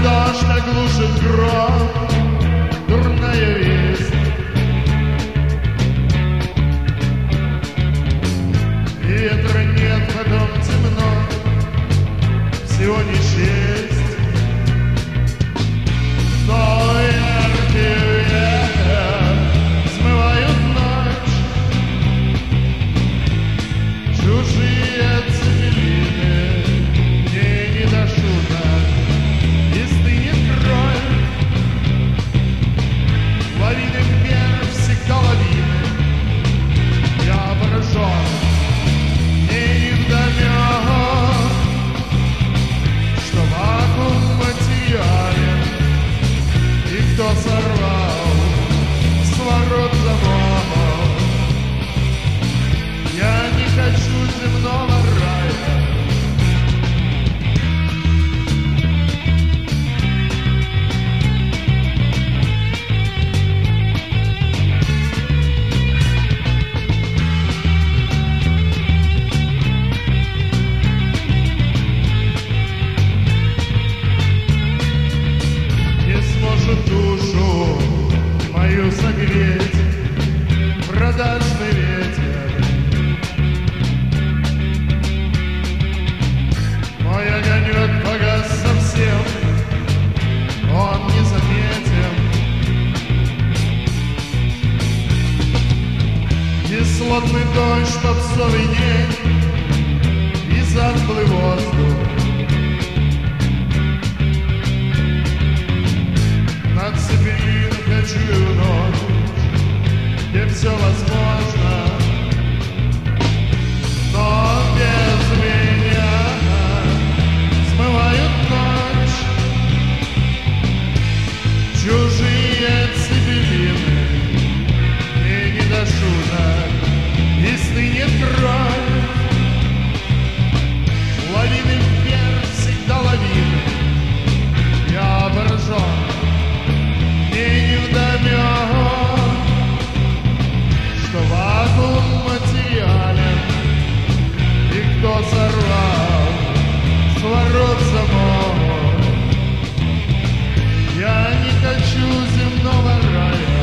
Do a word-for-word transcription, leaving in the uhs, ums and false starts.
дождь оглушит гром, дурная весть. Ветра нет, потом темно, всего не счесть. Но яркий ветер смывают ночь, чужие цепелины, мне не до шуток, и стынет кровь. Лавины вверх, всегда лавины, я поражен, мне невдомек, что вакуум материален, и кто сорвал с ворот замок. Я не хочу земного рая. Не сможет душу мою согреть продажный ветер. Мой огонек погас совсем, он незаметен. Кислотный дождь, попсовый день и затхлый воздух. Над Цепелином хочу ночь, где все возможно, но без меня смывают ночь чужие цепелины, мне не до шуток, и стынет кровь. Лавины вверх, всегда лавины, я поражен, мне невдомек, что вакуум материален, и кто сорвал с ворот замок. Я не хочу земного рая.